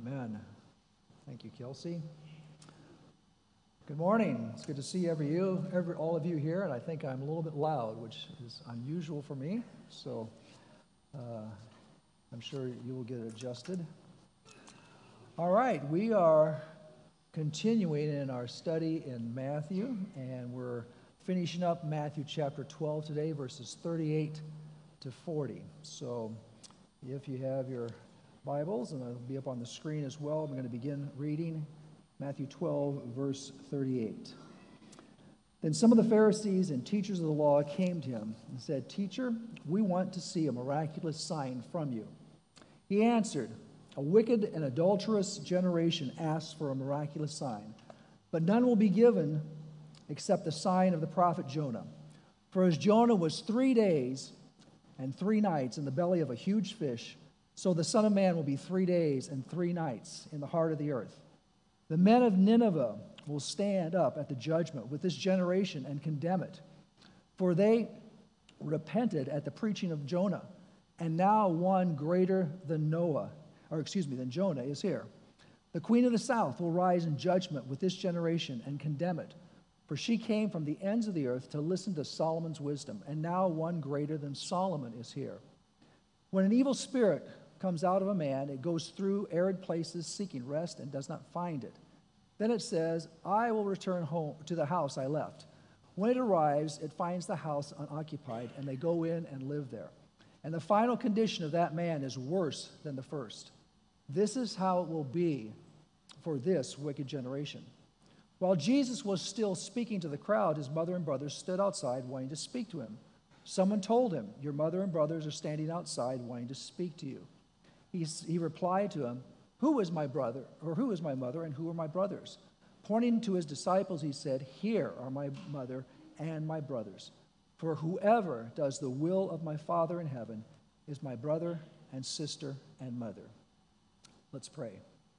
Amen. Thank you, Kelsey. Good morning. It's good to see all of you here, and I think I'm a little bit loud, which is unusual for me, so I'm sure you will get adjusted. All right, we are continuing in our study in Matthew, and we're finishing up Matthew chapter 12 today, verses 38 to 40. So if you have your Bibles, and it'll be up on the screen as well, I'm going to begin reading Matthew 12, verse 38. Then some of the Pharisees and teachers of the law came to him and said, "Teacher, we want to see a miraculous sign from you." He answered, "A wicked and adulterous generation asks for a miraculous sign, but none will be given except the sign of the prophet Jonah. For as Jonah was 3 days and 3 nights in the belly of a huge fish, so the Son of Man will be 3 days and 3 nights in the heart of the earth. The men of Nineveh will stand up at the judgment with this generation and condemn it. For they repented at the preaching of Jonah, and now one greater than Jonah is here. The queen of the south will rise in judgment with this generation and condemn it. For she came from the ends of the earth to listen to Solomon's wisdom, and now one greater than Solomon is here. When an evil spirit comes out of a man, it goes through arid places seeking rest and does not find it. Then it says, 'I will return home to the house I left.' When it arrives, it finds the house unoccupied, and they go in and live there. And the final condition of that man is worse than the first. This is how it will be for this wicked generation." While Jesus was still speaking to the crowd, his mother and brothers stood outside wanting to speak to him. Someone told him, "Your mother and brothers are standing outside wanting to speak to you." He replied to him, who is my mother, and who are my brothers?" Pointing to his disciples, he said, "Here are my mother and my brothers. For whoever does the will of my Father in heaven is my brother and sister and mother." Let's pray.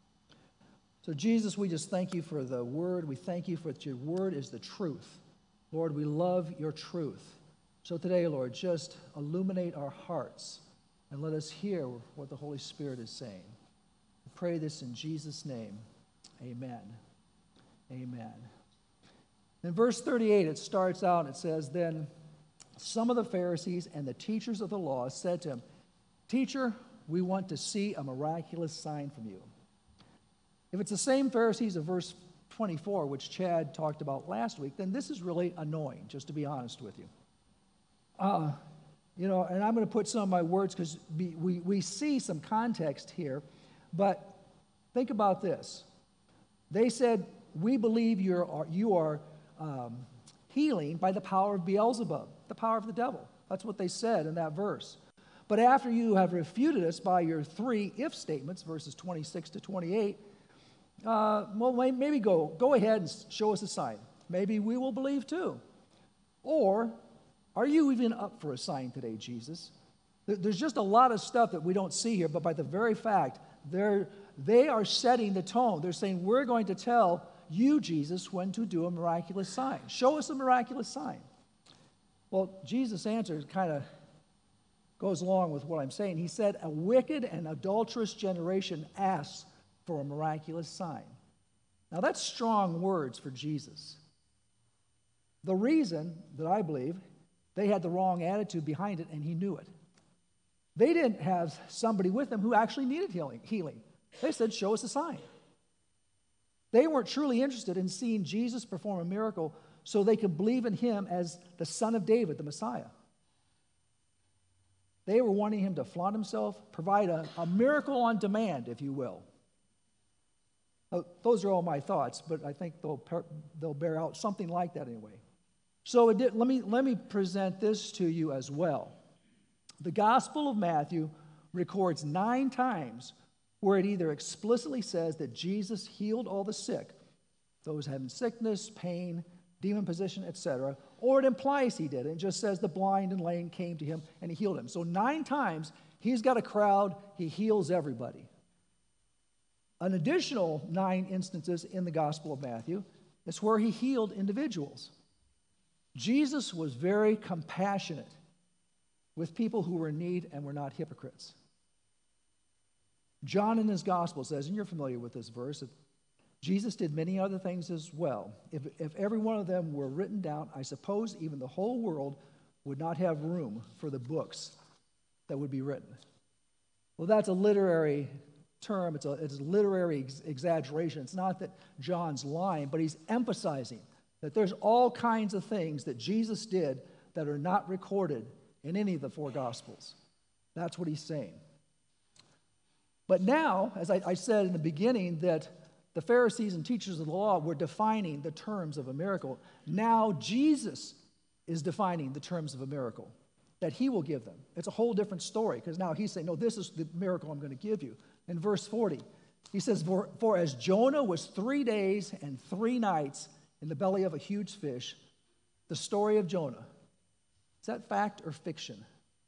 So Jesus, we just thank you for the word. We thank you for that your word is the truth. Lord, we love your truth. So today, Lord, just illuminate our hearts and let us hear what the Holy Spirit is saying. We pray this in Jesus' name. Amen. Amen. In verse 38, it starts out, it says, "Then some of the Pharisees and the teachers of the law said to him, 'Teacher, we want to see a miraculous sign from you.'" If it's the same Pharisees of verse 24, which Chad talked about last week, then this is really annoying, just to be honest with you. And I'm going to put some of my words because we see some context here, but think about this. They said, "We believe you are healing by the power of Beelzebub, the power of the devil." That's what they said in that verse. "But after you have refuted us by your 3 if statements," verses 26 to 28, maybe go ahead and show us a sign. Maybe we will believe too. Or, are you even up for a sign today, Jesus? There's just a lot of stuff that we don't see here, but by the very fact, they are setting the tone. They're saying, "We're going to tell you, Jesus, when to do a miraculous sign. Show us a miraculous sign." Well, Jesus' answer kind of goes along with what I'm saying. He said, "A wicked and adulterous generation asks for a miraculous sign." Now, that's strong words for Jesus. The reason that I believe they had the wrong attitude behind it, and he knew it. They didn't have somebody with them who actually needed healing. They said, "Show us a sign." They weren't truly interested in seeing Jesus perform a miracle so they could believe in him as the Son of David, the Messiah. They were wanting him to flaunt himself, provide a miracle on demand, if you will. Those are all my thoughts, but I think they'll bear out something like that anyway. So let me present this to you as well. The Gospel of Matthew records 9 times where it either explicitly says that Jesus healed all the sick, those having sickness, pain, demon possession, etc., or it implies he did. It just says the blind and lame came to him and he healed them. So 9 times he's got a crowd, he heals everybody. An additional 9 instances in the Gospel of Matthew is where he healed individuals. Jesus was very compassionate with people who were in need and were not hypocrites. John in his gospel says, and you're familiar with this verse, that Jesus did many other things as well. If every one of them were written down, I suppose even the whole world would not have room for the books that would be written. Well, that's a literary term. It's a literary exaggeration. It's not that John's lying, but he's emphasizing that there's all kinds of things that Jesus did that are not recorded in any of the four Gospels. That's what he's saying. But now, as I said in the beginning, that the Pharisees and teachers of the law were defining the terms of a miracle. Now Jesus is defining the terms of a miracle that he will give them. It's a whole different story, because now he's saying, no, this is the miracle I'm going to give you. In verse 40, he says, for as Jonah was 3 days and 3 nights in the belly of a huge fish, the story of Jonah, is that fact or fiction?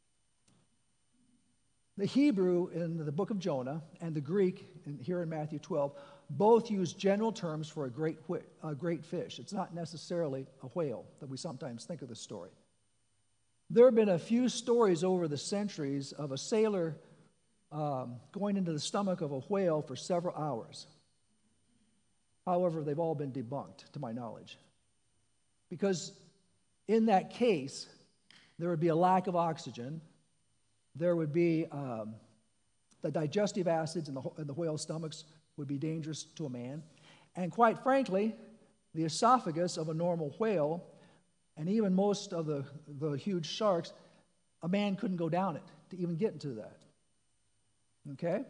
The Hebrew in the book of Jonah and the Greek here in Matthew 12 both use general terms for a great fish. It's not necessarily a whale that we sometimes think of the story. There have been a few stories over the centuries of a sailor going into the stomach of a whale for several hours. However, they've all been debunked, to my knowledge. Because in that case, there would be a lack of oxygen. There would be the digestive acids in the whale's stomachs would be dangerous to a man. And quite frankly, the esophagus of a normal whale, and even most of the huge sharks, a man couldn't go down it to even get into that. Okay?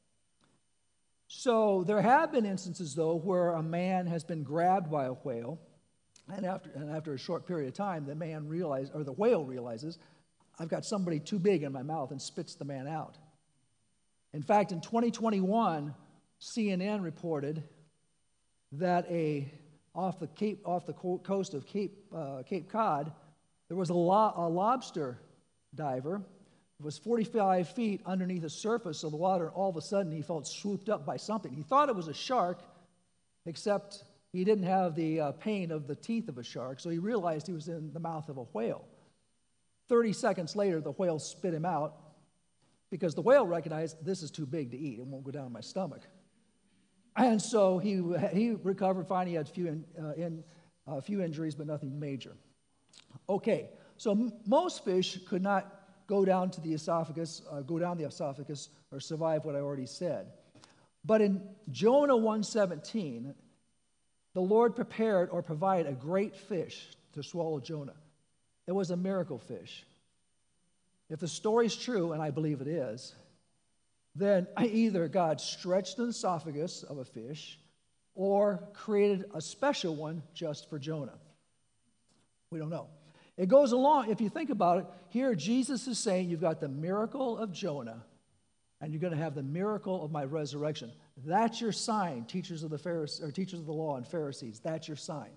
So there have been instances, though, where a man has been grabbed by a whale, and after a short period of time, the whale realizes, I've got somebody too big in my mouth, and spits the man out. In fact, in 2021, CNN reported that off the coast of Cape Cod, there was a lobster diver. It was 45 feet underneath the surface of the water, and all of a sudden he felt swooped up by something. He thought it was a shark, except he didn't have the pain of the teeth of a shark, so he realized he was in the mouth of a whale. 30 seconds later, the whale spit him out because the whale recognized, this is too big to eat. It won't go down my stomach. And so he recovered fine. He had a few injuries, but nothing major. Okay, so most fish could not go down the esophagus, or survive what I already said. But in Jonah 1:17, the Lord prepared or provided a great fish to swallow Jonah. It was a miracle fish. If the story's true, and I believe it is, then either God stretched the esophagus of a fish or created a special one just for Jonah. We don't know. It goes along, if you think about it, here Jesus is saying you've got the miracle of Jonah and you're going to have the miracle of my resurrection. That's your sign, teachers of the law and Pharisees. That's your sign.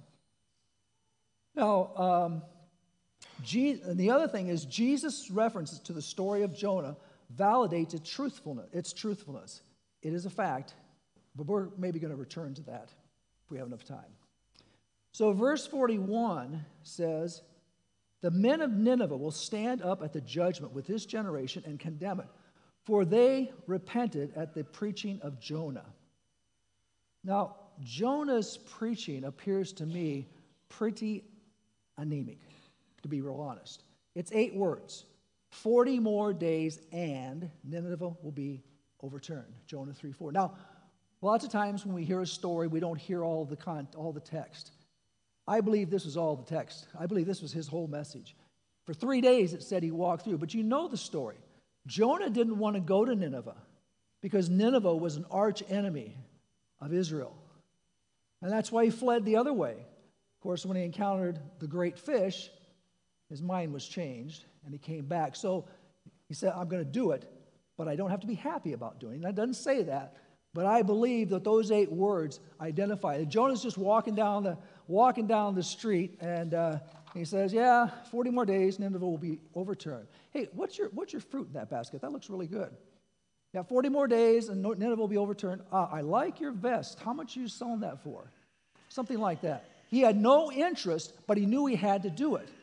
Now, and the other thing is Jesus' references to the story of Jonah validates its truthfulness. It is a fact, but we're maybe going to return to that if we have enough time. So verse 41 says, the men of Nineveh will stand up at the judgment with this generation and condemn it, for they repented at the preaching of Jonah. Now, Jonah's preaching appears to me pretty anemic, to be real honest. It's 8 words. 40 more days and Nineveh will be overturned. Jonah 3:4. Now, lots of times when we hear a story, we don't hear all the text. I believe this was all the text. I believe this was his whole message. For 3 days it said he walked through, but you know the story. Jonah didn't want to go to Nineveh because Nineveh was an arch enemy of Israel. And that's why he fled the other way. Of course, when he encountered the great fish, his mind was changed and he came back. So he said, I'm going to do it, but I don't have to be happy about doing it. That doesn't say that, but I believe that those 8 words identify it. Jonah's just walking down the street, and he says, yeah, 40 more days, Nineveh will be overturned. Hey, what's your fruit in that basket? That looks really good. Yeah, 40 more days, and Nineveh will be overturned. I like your vest. How much are you selling that for? Something like that. He had no interest, but he knew he had to do it.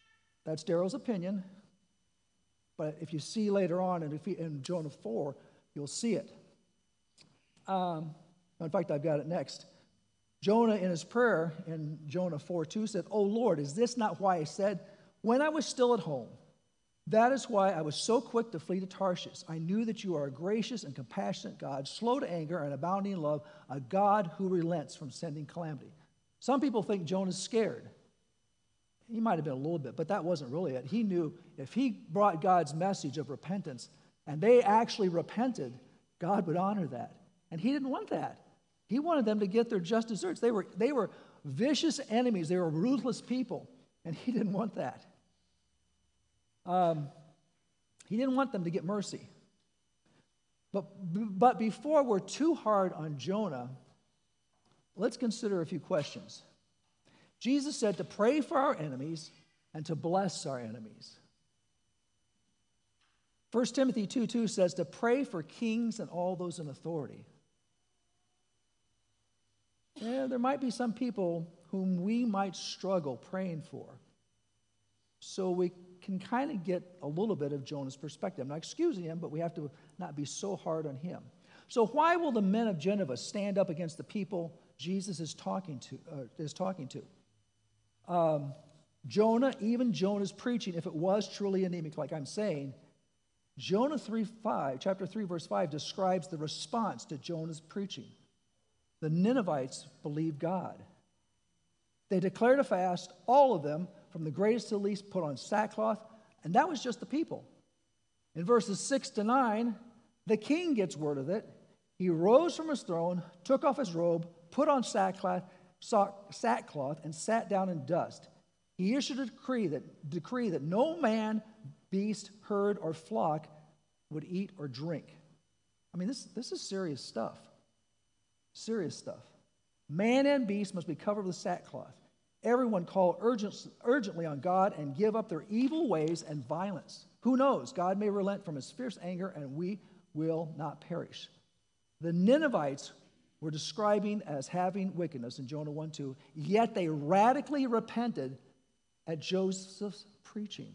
That's Daryl's opinion. But if you see later on in Jonah 4, you'll see it. In fact, I've got it next. Jonah, in his prayer in Jonah 4:2, said, "O Lord, is this not why I said, when I was still at home, that is why I was so quick to flee to Tarshish. I knew that you are a gracious and compassionate God, slow to anger and abounding in love, a God who relents from sending calamity." Some people think Jonah's scared. He might have been a little bit, but that wasn't really it. He knew if he brought God's message of repentance and they actually repented, God would honor that. And he didn't want that. He wanted them to get their just desserts. They were vicious enemies. They were ruthless people, and he didn't want that. He didn't want them to get mercy. But before we're too hard on Jonah, let's consider a few questions. Jesus said to pray for our enemies and to bless our enemies. 1 Timothy 2:2 says to pray for kings and all those in authority. Yeah, there might be some people whom we might struggle praying for. So we can kind of get a little bit of Jonah's perspective. I'm not excusing him, but we have to not be so hard on him. So why will the men of Nineveh stand up against the people Jesus is talking to? Jonah, even Jonah's preaching, if it was truly anemic, like I'm saying, Jonah 3:5, chapter 3, verse 5, describes the response to Jonah's preaching. The Ninevites believed God. They declared a fast, all of them, from the greatest to the least, put on sackcloth, and that was just the people. In verses 6 to 9, the king gets word of it. He rose from his throne, took off his robe, put on sackcloth, and sat down in dust. He issued a decree that no man, beast, herd, or flock would eat or drink. I mean, this is serious stuff. Serious stuff. Man and beast must be covered with sackcloth. Everyone call urgently on God and give up their evil ways and violence. Who knows? God may relent from his fierce anger and we will not perish. The Ninevites were describing as having wickedness in Jonah 1:2, yet they radically repented at Joseph's preaching.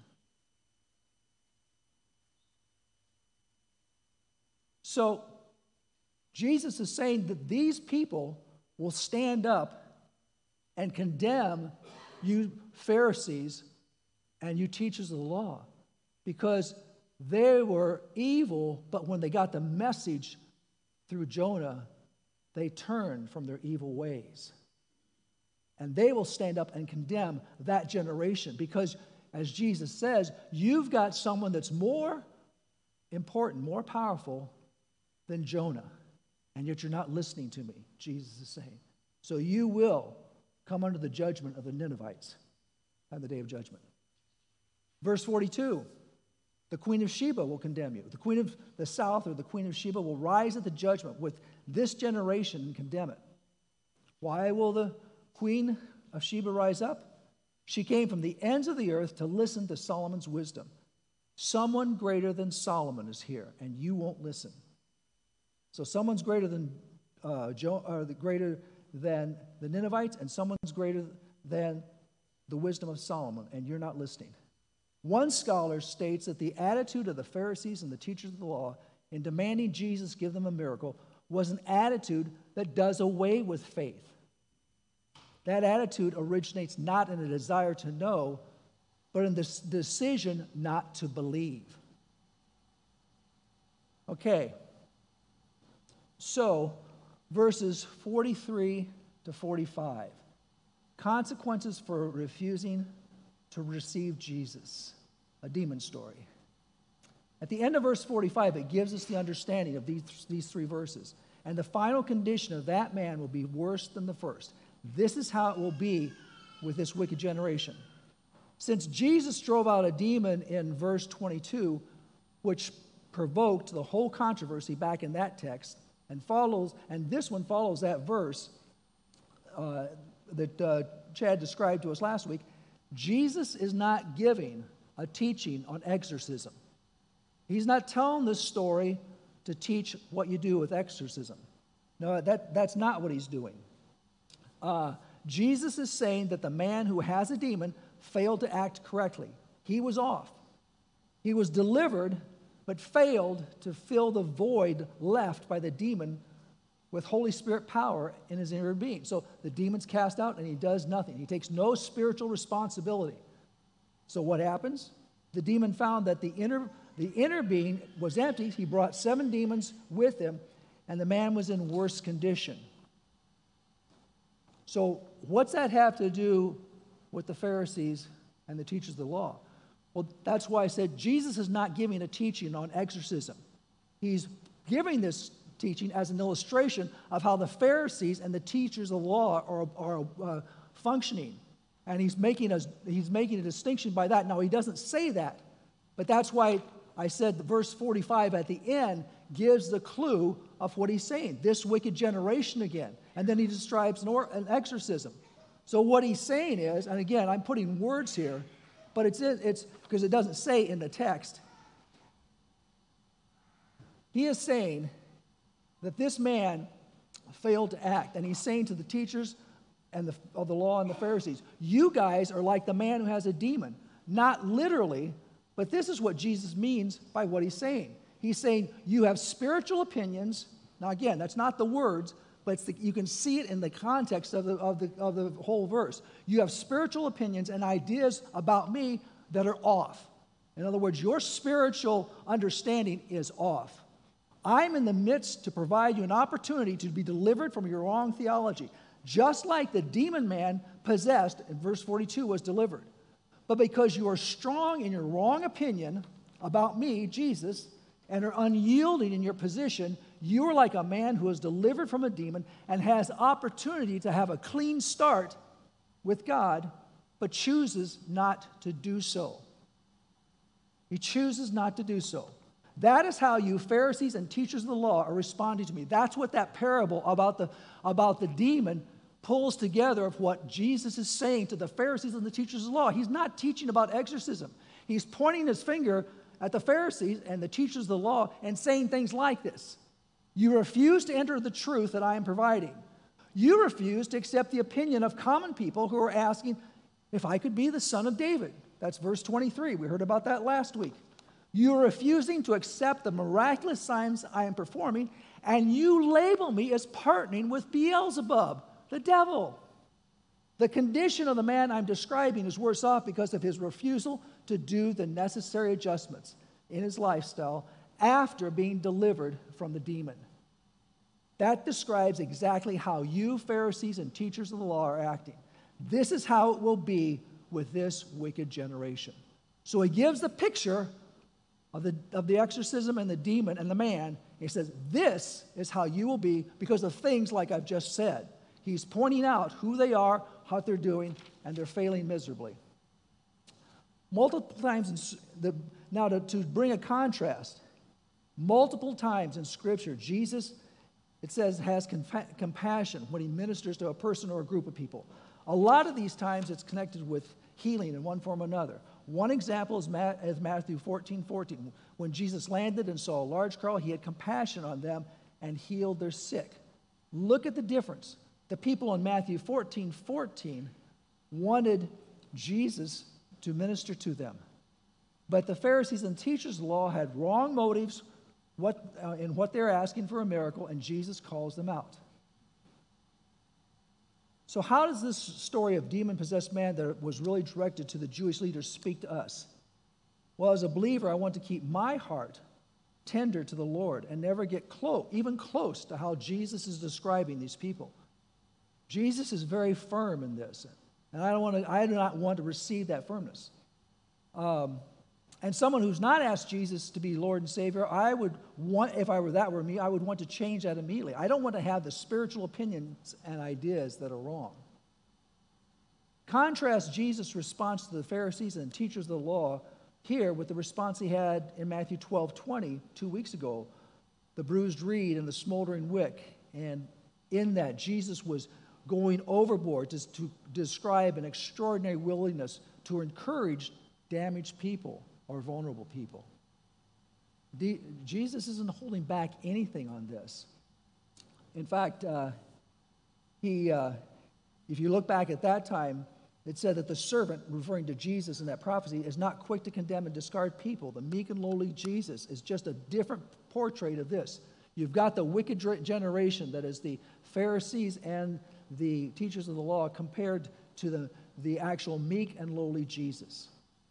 So, Jesus is saying that these people will stand up and condemn you Pharisees and you teachers of the law because they were evil, but when they got the message through Jonah, they turned from their evil ways. And they will stand up and condemn that generation because, as Jesus says, you've got someone that's more important, more powerful than Jonah. And yet you're not listening to me, Jesus is saying. So you will come under the judgment of the Ninevites on the day of judgment. Verse 42, the queen of Sheba will condemn you. The queen of the south, or the queen of Sheba, will rise at the judgment with this generation and condemn it. Why will the queen of Sheba rise up? She came from the ends of the earth to listen to Solomon's wisdom. Someone greater than Solomon is here, and you won't listen. So someone's greater than greater than the Ninevites, and someone's greater than the wisdom of Solomon, and you're not listening. One scholar states that the attitude of the Pharisees and the teachers of the law in demanding Jesus give them a miracle was an attitude that does away with faith. That attitude originates not in a desire to know, but in this decision not to believe. Okay. So, verses 43 to 45. Consequences for refusing to receive Jesus. A demon story. At the end of verse 45, it gives us the understanding of these three verses. And the final condition of that man will be worse than the first. This is how it will be with this wicked generation. Since Jesus drove out a demon in verse 22, which provoked the whole controversy back in that text, and this one follows that verse that Chad described to us last week, Jesus is not giving a teaching on exorcism. He's not telling this story to teach what you do with exorcism. No, that's not what he's doing. Jesus is saying that the man who has a demon failed to act correctly. He was off. He was delivered, but failed to fill the void left by the demon with Holy Spirit power in his inner being. So the demon's cast out and he does nothing. He takes no spiritual responsibility. So what happens? The demon found that the inner being was empty. He brought 7 demons with him, and the man was in worse condition. So what's that have to do with the Pharisees and the teachers of the law? Well, that's why I said Jesus is not giving a teaching on exorcism. He's giving this teaching as an illustration of how the Pharisees and the teachers of the law are functioning. And he's making a distinction by that. Now, he doesn't say that, but that's why I said the verse 45 at the end gives the clue of what he's saying. This wicked generation again. And then he describes an exorcism. So what he's saying is, and again, I'm putting words here, but it's because it doesn't say in the text. He is saying that this man failed to act. And he's saying to the teachers of the law and the Pharisees, you guys are like the man who has a demon. Not literally, but this is what Jesus means by what he's saying. He's saying you have spiritual opinions. Now again, that's not the words, but you can see it in the context of the whole verse. You have spiritual opinions and ideas about me that are off. In other words, your spiritual understanding is off. I'm in the midst to provide you an opportunity to be delivered from your wrong theology, just like the demon man possessed in verse 42 was delivered. But because you are strong in your wrong opinion about me, Jesus, and are unyielding in your position, you are like a man who is delivered from a demon and has opportunity to have a clean start with God, but chooses not to do so. He chooses not to do so. That is how you Pharisees and teachers of the law are responding to me. That's what that parable about the demon pulls together of what Jesus is saying to the Pharisees and the teachers of the law. He's not teaching about exorcism. He's pointing his finger at the Pharisees and the teachers of the law and saying things like this. You refuse to enter the truth that I am providing. You refuse to accept the opinion of common people who are asking if I could be the son of David. That's verse 23. We heard about that last week. You are refusing to accept the miraculous signs I am performing, and you label me as partnering with Beelzebub, the devil. The condition of the man I'm describing is worse off because of his refusal to do the necessary adjustments in his lifestyle after being delivered from the demon. That describes exactly how you Pharisees and teachers of the law are acting. This is how it will be with this wicked generation. So he gives the picture of the exorcism and the demon and the man. He says, this is how you will be because of things like I've just said. He's pointing out who they are, what they're doing, and they're failing miserably. Multiple times, now to bring a contrast, multiple times in Scripture, Jesus, it says, has compassion when he ministers to a person or a group of people. A lot of these times it's connected with healing in one form or another. One example is Matthew 14:14. When Jesus landed and saw a large crowd, he had compassion on them and healed their sick. Look at the difference. The people in Matthew 14:14 wanted Jesus to minister to them. But the Pharisees and teachers of the law had wrong motives in what they're asking for a miracle, and Jesus calls them out. So how does this story of demon-possessed man that was really directed to the Jewish leaders speak to us? Well, as a believer, I want to keep my heart tender to the Lord and never get even close to how Jesus is describing these people. Jesus is very firm in this, and I do not want to receive that firmness. And someone who's not asked Jesus to be Lord and Savior, if that were me, I would want to change that immediately. I don't want to have the spiritual opinions and ideas that are wrong. Contrast Jesus' response to the Pharisees and teachers of the law here with the response he had in Matthew 12:20 2 weeks ago, the bruised reed and the smoldering wick. And in that, Jesus was going overboard to describe an extraordinary willingness to encourage damaged people or vulnerable people. Jesus isn't holding back anything on this. In fact, if you look back at that time, it said that the servant, referring to Jesus in that prophecy, is not quick to condemn and discard people. The meek and lowly Jesus is just a different portrait of this. You've got the wicked generation, that is the Pharisees and the teachers of the law, compared to the actual meek and lowly Jesus.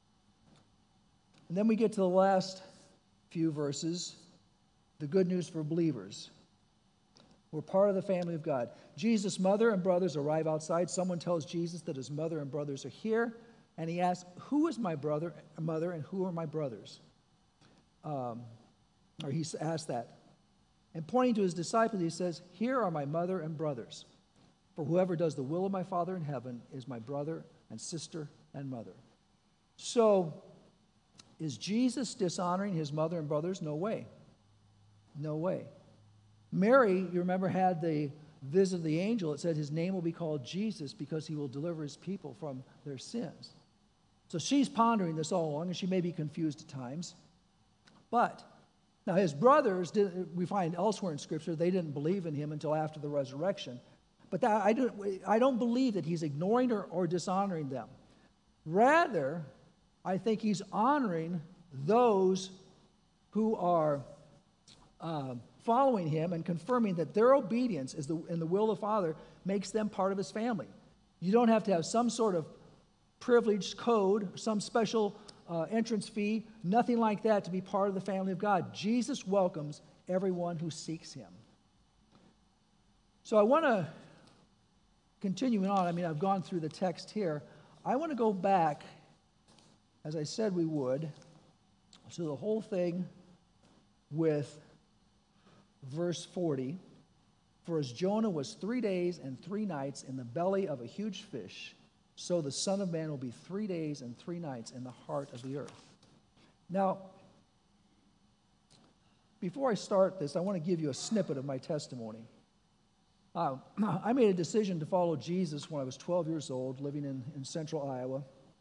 And then we get to the last few verses, the good news for believers. We're part of the family of God. Jesus' mother and brothers arrive outside. Someone tells Jesus that his mother and brothers are here, and he asks, "Who is my mother, and who are my brothers?" Or he asked that. And pointing to his disciples, he says, "Here are my mother and brothers. For whoever does the will of my Father in heaven is my brother and sister and mother." So, is Jesus dishonoring his mother and brothers? No way. No way. Mary, you remember, had the visit of the angel. It said his name will be called Jesus because he will deliver his people from their sins. So she's pondering this all along, and she may be confused at times. But now his brothers, we find elsewhere in Scripture, they didn't believe in him until after the resurrection. But I don't believe that he's ignoring or dishonoring them. Rather, I think he's honoring those who are following him and confirming that their obedience in the will of the Father makes them part of his family. You don't have to have some sort of privileged code, some special entrance fee, nothing like that to be part of the family of God. Jesus welcomes everyone who seeks him. So I want to, continuing on, I've gone through the text here. I want to go back, as I said we would, to the whole thing with verse 40. For as Jonah was 3 days and 3 nights in the belly of a huge fish, so the Son of Man will be 3 days and 3 nights in the heart of the earth. Now, before I start this, I want to give you a snippet of my testimony. I made a decision to follow Jesus when I was 12 years old, living in central Iowa.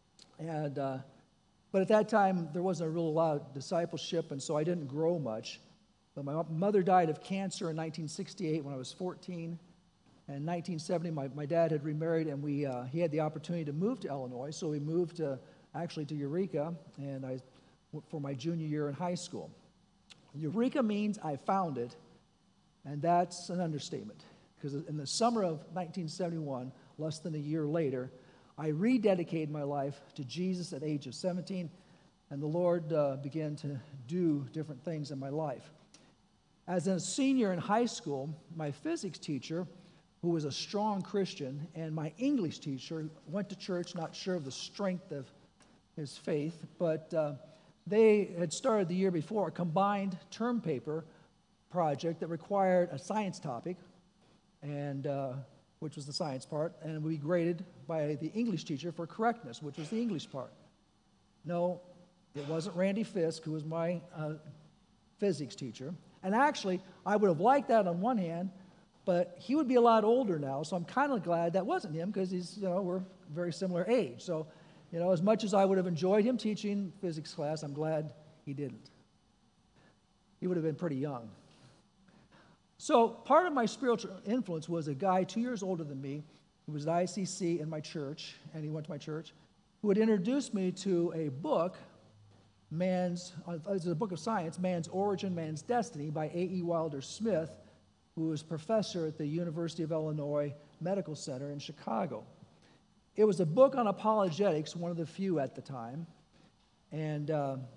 But at that time, there wasn't a real lot of discipleship, and so I didn't grow much. But my mother died of cancer in 1968 when I was 14. And in 1970, my dad had remarried, and he had the opportunity to move to Illinois. So we moved actually to Eureka, and for my junior year in high school. Eureka means I found it, and that's an understatement. Because in the summer of 1971, less than a year later, I rededicated my life to Jesus at the age of 17, and the Lord began to do different things in my life. As a senior in high school, my physics teacher, who was a strong Christian, and my English teacher went to church, not sure of the strength of his faith, but they had started the year before a combined term paper project that required a science topic, and which was the science part, and would be graded by the English teacher for correctness, which was the English part. No, it wasn't Randy Fisk, who was my physics teacher. And actually, I would have liked that on one hand, but he would be a lot older now, so I'm kind of glad that wasn't him, because we're very similar age. So, as much as I would have enjoyed him teaching physics class, I'm glad he didn't. He would have been pretty young. So part of my spiritual influence was a guy 2 years older than me, who was at ICC in my church, and he went to my church, who had introduced me to a book, it's a book of science, Man's Origin, Man's Destiny, by A.E. Wilder Smith, who was professor at the University of Illinois Medical Center in Chicago. It was a book on apologetics, one of the few at the time. And,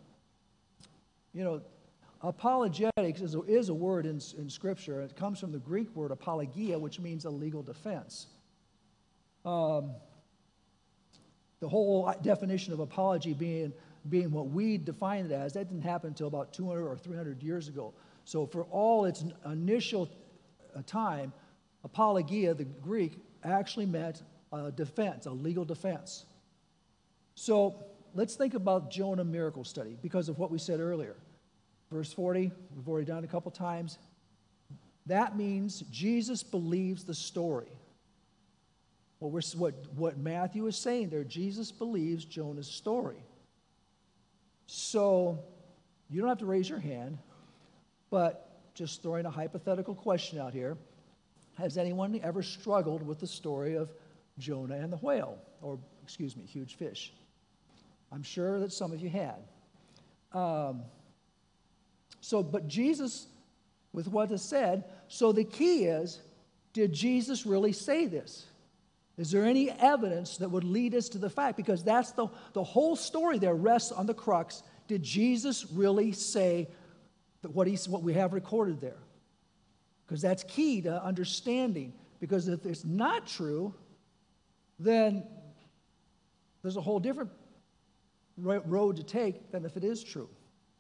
apologetics is a word in Scripture. It comes from the Greek word apologia, which means a legal defense. The whole definition of apology being what we define it as, that didn't happen until about 200 or 300 years ago. So for all its initial time, apologia, the Greek, actually meant a defense, a legal defense. So let's think about Jonah miracle study because of what we said earlier. Verse 40, we've already done it a couple times. That means Jesus believes the story. What Matthew is saying there, Jesus believes Jonah's story. So you don't have to raise your hand, but just throwing a hypothetical question out here. Has anyone ever struggled with the story of Jonah and the whale, or huge fish. I'm sure that some of you had. But Jesus, with what is said, so the key is, did Jesus really say this? Is there any evidence that would lead us to the fact? Because that's the whole story there rests on the crux. Did Jesus really say that what we have recorded there? Because that's key to understanding. Because if it's not true, then there's a whole different road to take than if it is true.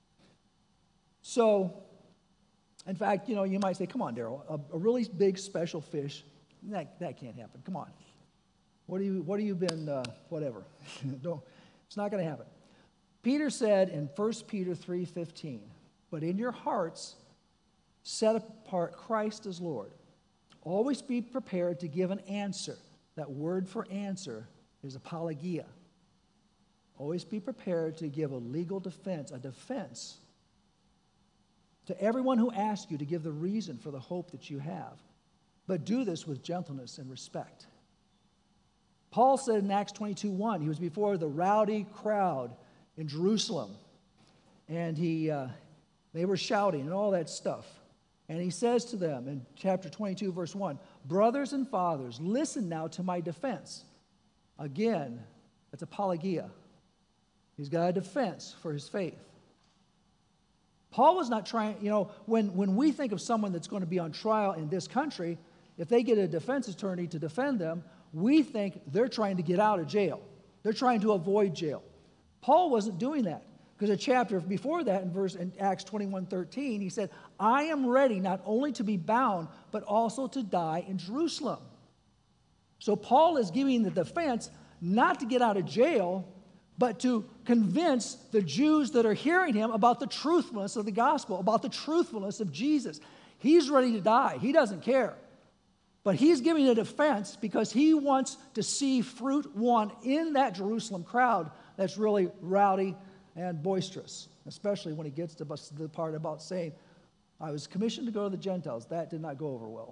So, in fact, you might say, come on, Daryl, a really big special fish, that can't happen. Come on. What have you been, whatever. It's not going to happen. Peter said in 1 Peter 3:15, but in your hearts set apart Christ as Lord. Always be prepared to give an answer. That word for answer is apologia. Always be prepared to give a legal defense, a defense to everyone who asks you to give the reason for the hope that you have. But do this with gentleness and respect. Paul said in Acts 22:1, he was before the rowdy crowd in Jerusalem, and they were shouting and all that stuff. And he says to them in chapter 22, verse 1, brothers and fathers, listen now to my defense. Again, that's apologia. He's got a defense for his faith. Paul was not trying, when we think of someone that's going to be on trial in this country, if they get a defense attorney to defend them, we think they're trying to get out of jail. They're trying to avoid jail. Paul wasn't doing that. Because a chapter before that, in Acts 21:13, he said, I am ready not only to be bound, but also to die in Jerusalem. So Paul is giving the defense not to get out of jail, but to convince the Jews that are hearing him about the truthfulness of the gospel, about the truthfulness of Jesus. He's ready to die. He doesn't care. But he's giving a defense because he wants to see fruit one in that Jerusalem crowd that's really rowdy and boisterous, especially when he gets to the part about saying, I was commissioned to go to the Gentiles. That did not go over well.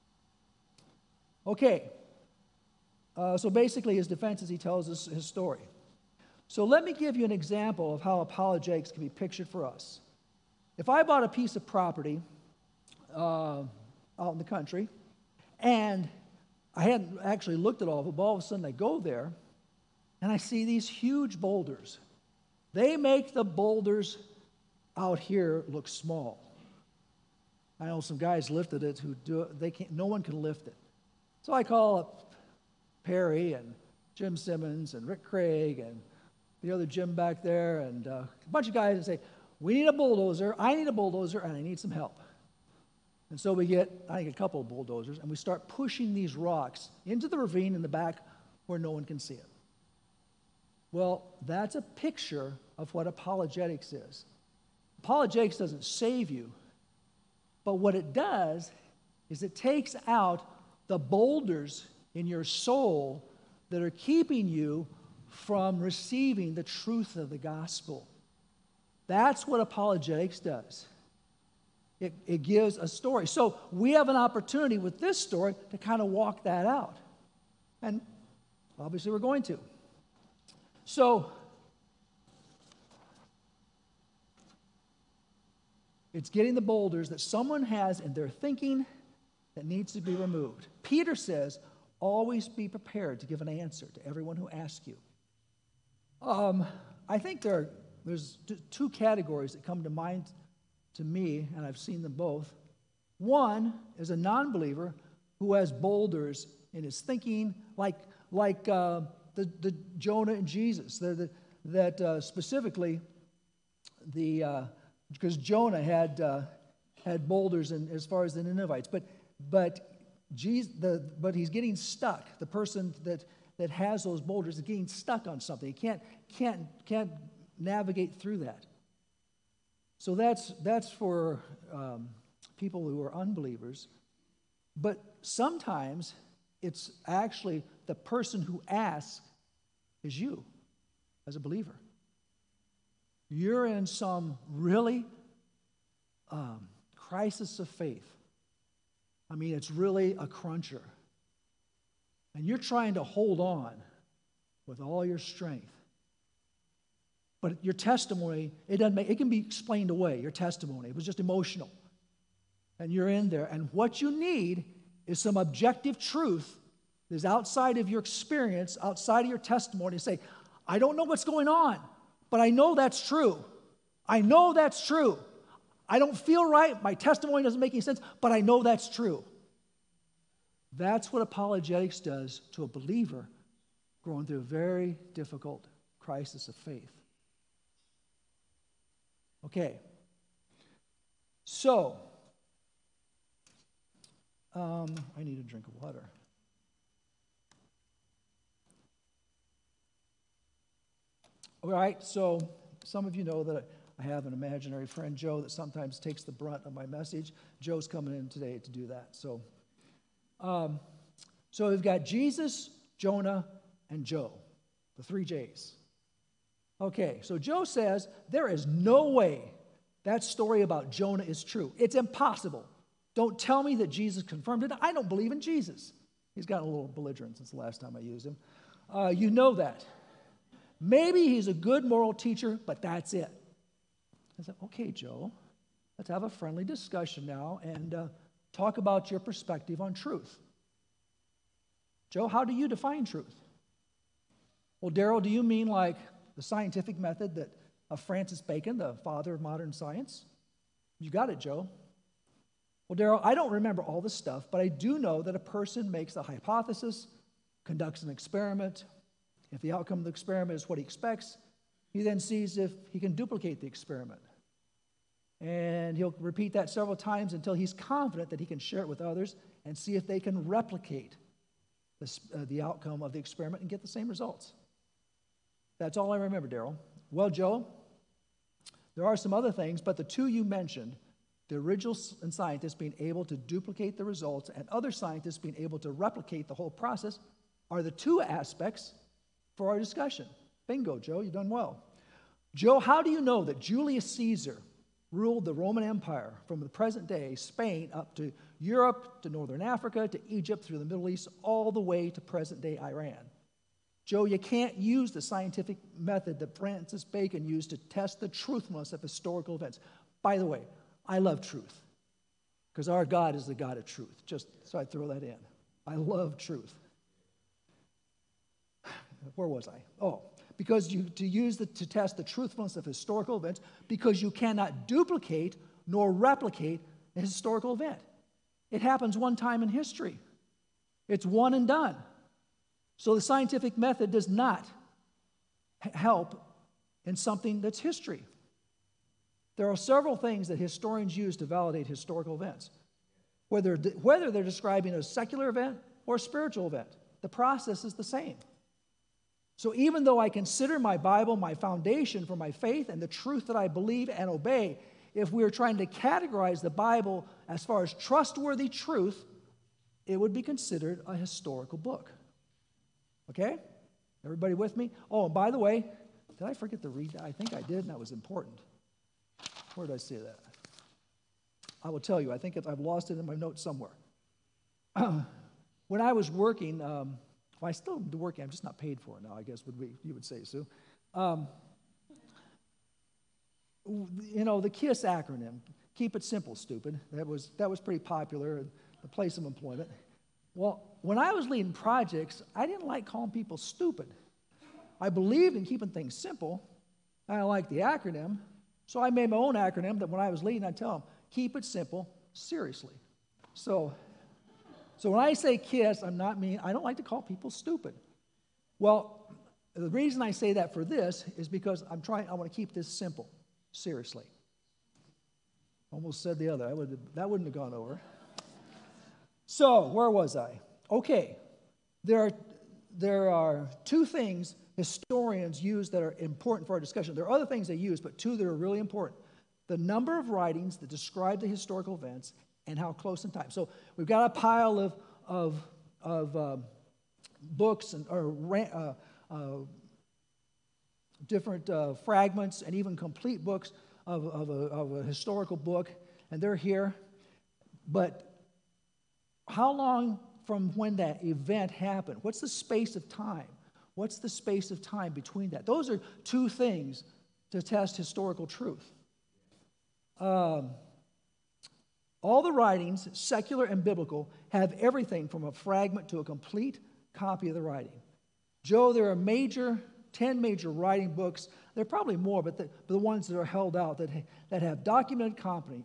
Okay, so basically his defense is he tells us his story. So let me give you an example of how apologetics can be pictured for us. If I bought a piece of property out in the country, and I hadn't actually looked at all of it, but all of a sudden I go there, and I see these huge boulders. They make the boulders out here look small. I know some guys lifted it who do it. They can't. No one can lift it. So I call up Perry and Jim Simmons and Rick Craig and the other Jim back there and a bunch of guys and say, we need a bulldozer, I need a bulldozer, and I need some help. And so we get, I think, a couple of bulldozers, and we start pushing these rocks into the ravine in the back where no one can see it. Well, that's a picture of what apologetics is. Apologetics doesn't save you, but what it does is it takes out the boulders in your soul that are keeping you from receiving the truth of the gospel. That's what apologetics does. It gives a story. So we have an opportunity with this story to kind of walk that out. And obviously we're going to. So it's getting the boulders that someone has in their thinking that needs to be removed. Peter says, always be prepared to give an answer to everyone who asks you. I think there's two categories that come to mind to me, and I've seen them both. One is a non-believer who has boulders in his thinking, like the Jonah and Jesus. That specifically, because Jonah had boulders as far as the Ninevites, but he's getting stuck. The person that has those boulders is getting stuck on something. He can't navigate through that. So that's for people who are unbelievers. But sometimes it's actually the person who asks is you as a believer. You're in some really crisis of faith. I mean, it's really a cruncher. And you're trying to hold on. with all your strength. But your testimony, it can be explained away, your testimony. It was just emotional. And you're in there. And what you need is some objective truth that is outside of your experience, outside of your testimony, to say, I don't know what's going on, but I know that's true. I know that's true. I don't feel right. My testimony doesn't make any sense, but I know that's true. That's what apologetics does to a believer going through a very difficult crisis of faith. Okay. So, I need a drink of water. All right, so some of you know that I have an imaginary friend, Joe, that sometimes takes the brunt of my message. Joe's coming in today to do that. So we've got Jesus, Jonah, and Joe, the 3 J's. Okay, so Joe says there is no way that story about Jonah is true. It's impossible. Don't tell me that Jesus confirmed it. I don't believe in Jesus. He's gotten a little belligerent since the last time I used him. You know that. Maybe he's a good moral teacher, but that's it. I said, okay, Joe, let's have a friendly discussion now and talk about your perspective on truth. Joe, how do you define truth? Well, Daryl, do you mean like the scientific method that of Francis Bacon, the father of modern science? You got it, Joe. Well, Daryl, I don't remember all this stuff, but I do know that a person makes a hypothesis, conducts an experiment. If the outcome of the experiment is what he expects, he then sees if he can duplicate the experiment. And he'll repeat that several times until he's confident that he can share it with others and see if they can replicate the outcome of the experiment and get the same results. That's all I remember, Daryl. Well, Joe, there are some other things, but the 2 you mentioned, the original scientists being able to duplicate the results and other scientists being able to replicate the whole process, are the 2 aspects for our discussion. Bingo, Joe, you've done well. Joe, how do you know that Julius Caesar ruled the Roman Empire from the present day, Spain, up to Europe, to northern Africa, to Egypt, through the Middle East, all the way to present day Iran? Joe, you can't use the scientific method that Francis Bacon used to test the truthfulness of historical events. By the way, I love truth because our God is the God of truth. Just so I throw that in. I love truth. Where was I? Oh, because to test the truthfulness of historical events, because you cannot duplicate nor replicate a historical event. It happens one time in history. It's one and done. So the scientific method does not help in something that's history. There are several things that historians use to validate historical events, whether they're describing a secular event or a spiritual event. The process is the same. So even though I consider my Bible my foundation for my faith and the truth that I believe and obey, if we are trying to categorize the Bible as far as trustworthy truth, it would be considered a historical book. Okay? Everybody with me? Oh, and by the way, did I forget to read that? I think I did, and that was important. Where did I say that? I will tell you. I think I've lost it in my notes somewhere. When I was working, well, I still am working. I'm just not paid for it now, I guess you would say, Sue. The KISS acronym, keep it simple, stupid. That was pretty popular in the place of employment. Well, when I was leading projects, I didn't like calling people stupid. I believed in keeping things simple. I liked the acronym, so I made my own acronym that when I was leading, I'd tell them, keep it simple, seriously. So when I say KISS, I don't like to call people stupid. Well, the reason I say that for this is because I want to keep this simple, seriously. Almost said the other. That wouldn't have gone over. So, where was I? Okay, there are 2 things historians use that are important for our discussion. There are other things they use, but 2 that are really important. The number of writings that describe the historical events and how close in time. So we've got a pile of books or different fragments and even complete books of a historical book, and they're here. But how long from when that event happened? What's the space of time? What's the space of time between that? Those are two things to test historical truth. All the writings, secular and biblical, have everything from a fragment to a complete copy of the writing. Joe, there are 10 major writing books. There are probably more, but the ones that are held out that have documented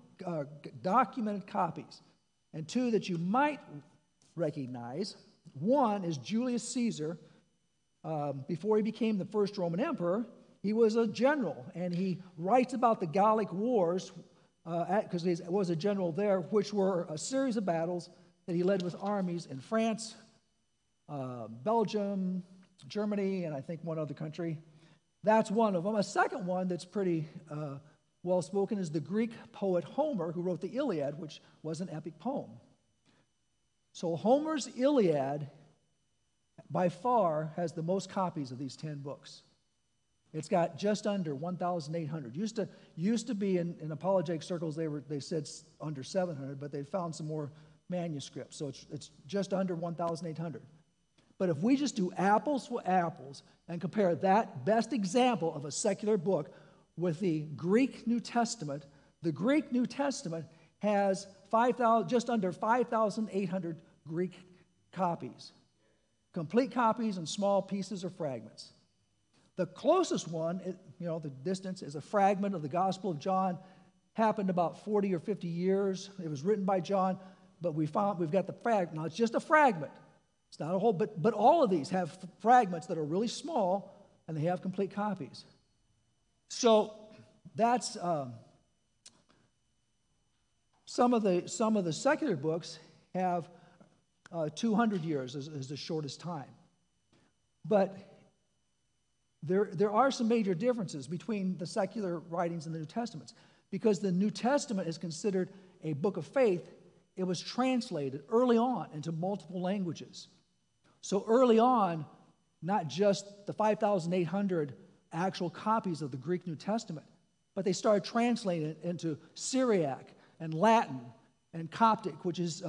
copies. And two that you might recognize. One is Julius Caesar. Before he became the first Roman emperor, he was a general, and he writes about the Gallic Wars, because he was a general there, which were a series of battles that he led with armies in France, Belgium, Germany, and I think one other country. That's one of them. A second one that's pretty well-spoken is the Greek poet Homer, who wrote the Iliad, which was an epic poem. So Homer's Iliad, by far, has the most copies of these 10 books. It's got just under 1,800. Used to be in apologetic circles, they said under 700, but they found some more manuscripts. So it's just under 1,800. But if we just do apples for apples and compare that best example of a secular book with the Greek New Testament, the Greek New Testament has just under 5,800 Greek copies. Complete copies and small pieces or fragments. The closest one, the distance, is a fragment of the Gospel of John. Happened about 40 or 50 years. It was written by John, but we've got the fragment. Now, it's just a fragment. It's not a whole, but all of these have fragments that are really small, and they have complete copies. So that's some of the secular books have 200 years as the shortest time. But there are some major differences between the secular writings and the New Testaments. Because the New Testament is considered a book of faith, it was translated early on into multiple languages. So early on, not just the 5,800 actual copies of the Greek New Testament, but they started translating it into Syriac and Latin and Coptic, which is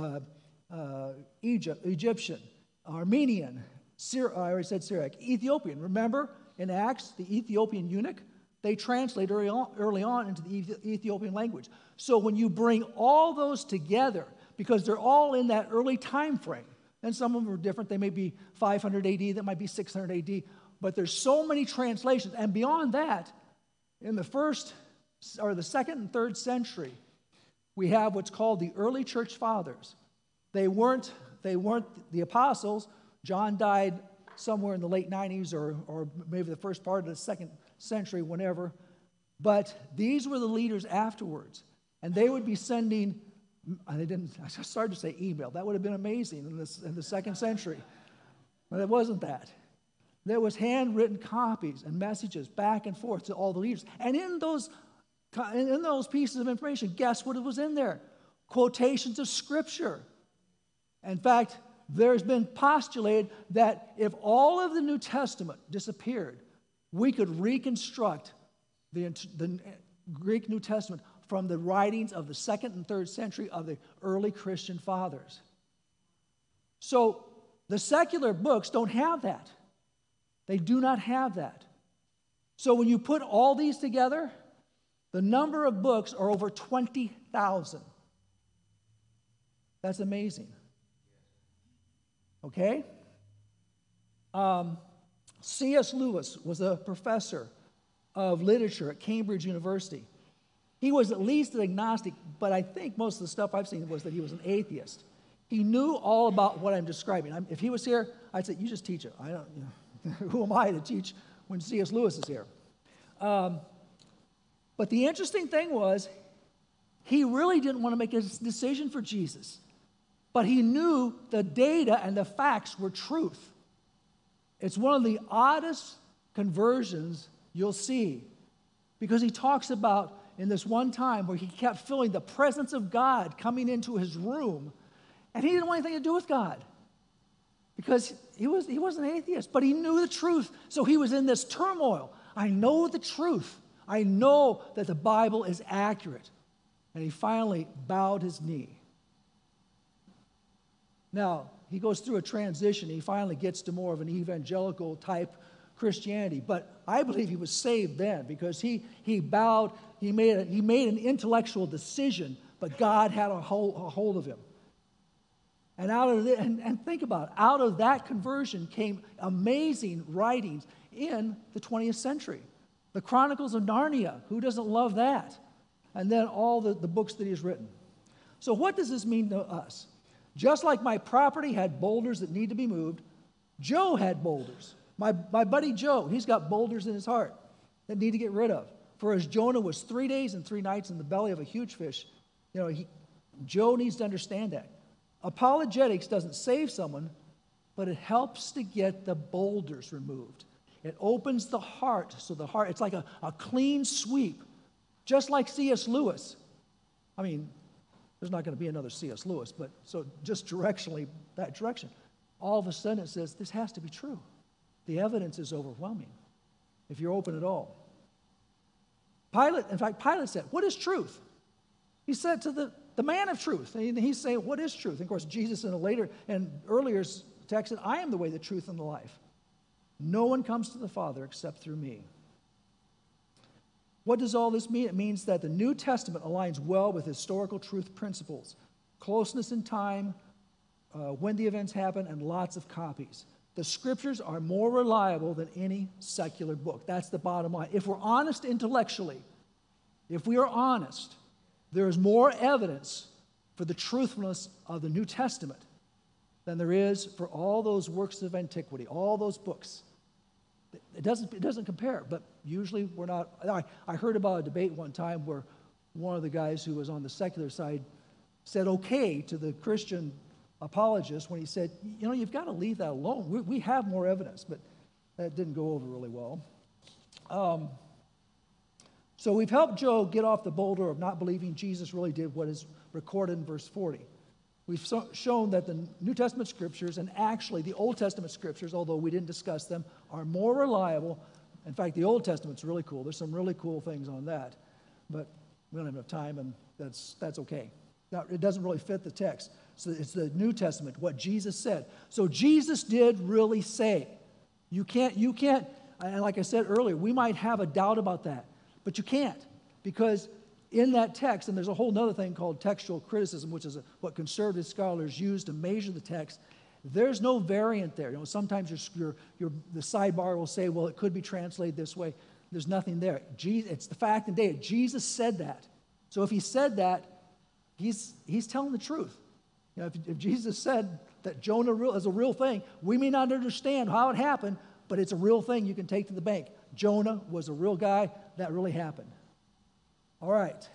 Egyptian, Armenian, I already said Syriac, Ethiopian. Remember in Acts, the Ethiopian eunuch? They translate early on into the Ethiopian language. So when you bring all those together, because they're all in that early time frame, and some of them are different, they may be 500 AD, that might be 600 AD, but there's so many translations. And beyond that, in the second and third century, we have what's called the early church fathers. They weren't the apostles. John died somewhere in the late 90s or maybe the first part of the second century, whenever. But these were the leaders afterwards. And they would be sending, I started to say email. That would have been amazing in the second century. But it wasn't that. There was handwritten copies and messages back and forth to all the leaders. And in those pieces of information, guess what was in there? Quotations of Scripture. In fact, there's been postulated that if all of the New Testament disappeared, we could reconstruct the Greek New Testament from the writings of the second and third century of the early Christian fathers. So the secular books don't have that. They do not have that. So when you put all these together, the number of books are over 20,000. That's amazing. Okay? C.S. Lewis was a professor of literature at Cambridge University. He was at least an agnostic, but I think most of the stuff I've seen was that he was an atheist. He knew all about what I'm describing. If he was here, I'd say, you just teach it. Who am I to teach when C.S. Lewis is here? But the interesting thing was, he really didn't want to make a decision for Jesus. But he knew the data and the facts were truth. It's one of the oddest conversions you'll see, because he talks about in this one time where he kept feeling the presence of God coming into his room, and he didn't want anything to do with God because he was an atheist, but he knew the truth. So he was in this turmoil. I know the truth. I know that the Bible is accurate. And he finally bowed his knee. Now, he goes through a transition. He finally gets to more of an evangelical type Christianity. But I believe he was saved then because he bowed, he made an intellectual decision, but God had a hold of him. And and think about it, out of that conversion came amazing writings in the 20th century. The Chronicles of Narnia, who doesn't love that? And then all the books that he's written. So what does this mean to us? Just like my property had boulders that need to be moved, Joe had boulders. My buddy Joe, he's got boulders in his heart that need to get rid of. For as Jonah was 3 days and 3 nights in the belly of a huge fish, Joe needs to understand that. Apologetics doesn't save someone, but it helps to get the boulders removed. It opens the heart, so the heart, it's like a clean sweep, just like C.S. Lewis. I mean, there's not going to be another C.S. Lewis, but so just directionally, that direction. All of a sudden it says, this has to be true. The evidence is overwhelming if you're open at all. Pilate said, what is truth? He said to the man of truth. And he's saying, what is truth? And of course, Jesus in a later and earlier text said, I am the way, the truth, and the life. No one comes to the Father except through me. What does all this mean? It means that the New Testament aligns well with historical truth principles. Closeness in time, when the events happen, and lots of copies. The Scriptures are more reliable than any secular book. That's the bottom line. If we're honest intellectually, if we are honest, there is more evidence for the truthfulness of the New Testament than there is for all those works of antiquity, all those books. It doesn't compare, but usually we're not. I heard about a debate one time where one of the guys who was on the secular side said okay to the Christian apologist when he said, you've got to leave that alone. We have more evidence, but that didn't go over really well. So we've helped Joe get off the boulder of not believing Jesus really did what is recorded in verse 40. We've shown that the New Testament Scriptures and actually the Old Testament Scriptures, although we didn't discuss them, are more reliable. In fact, the Old Testament's really cool. There's some really cool things on that, but we don't have enough time, and that's okay. Now, it doesn't really fit the text. So it's the New Testament, what Jesus said. So Jesus did really say. You can't, and like I said earlier, we might have a doubt about that, but you can't, because in that text, and there's a whole other thing called textual criticism, which is what conservative scholars use to measure the text. There's no variant there. Sometimes the sidebar will say, well, it could be translated this way. There's nothing there. It's the fact and data. Jesus said that. So if he said that, he's telling the truth. If Jesus said that Jonah is a real thing, we may not understand how it happened, but it's a real thing you can take to the bank. Jonah was a real guy. That really happened. All right.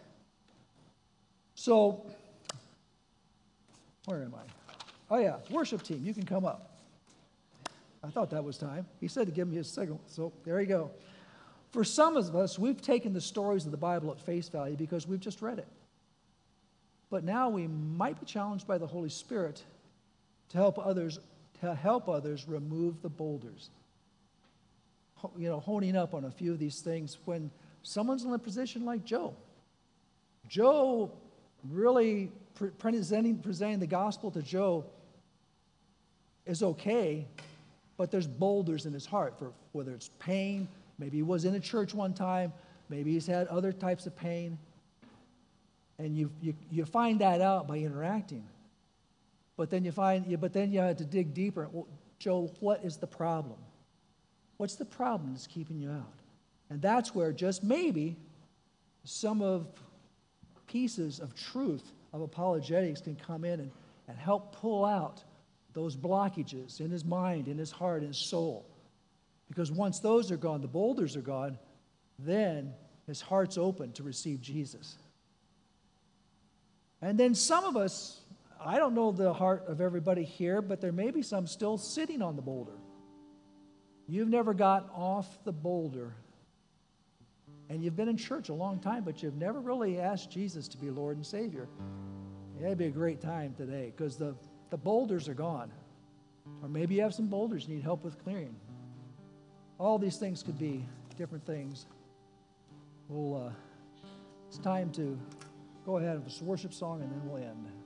So, where am I? Oh, yeah, worship team, you can come up. I thought that was time. He said to give me his signal, so there you go. For some of us, we've taken the stories of the Bible at face value because we've just read it. But now we might be challenged by the Holy Spirit to help others remove the boulders. Honing up on a few of these things when someone's in a position like Joe. Joe really presenting the gospel to Joe is okay, but there's boulders in his heart for whether it's pain, maybe he was in a church one time, maybe he's had other types of pain, and you find that out by interacting. But then you have to dig deeper. Well, Joe, what is the problem? What's the problem that's keeping you out? And that's where just maybe some of pieces of truth of apologetics can come in and help pull out those blockages in his mind, in his heart, in his soul. Because once those are gone, the boulders are gone, then his heart's open to receive Jesus. And then some of us, I don't know the heart of everybody here, but there may be some still sitting on the boulder. You've never got off the boulder, and you've been in church a long time, but you've never really asked Jesus to be Lord and Savior. It'd be a great time today, because the boulders are gone. Or maybe you have some boulders you need help with clearing. All these things could be different things. It's time to go ahead with a worship song, and then we'll end.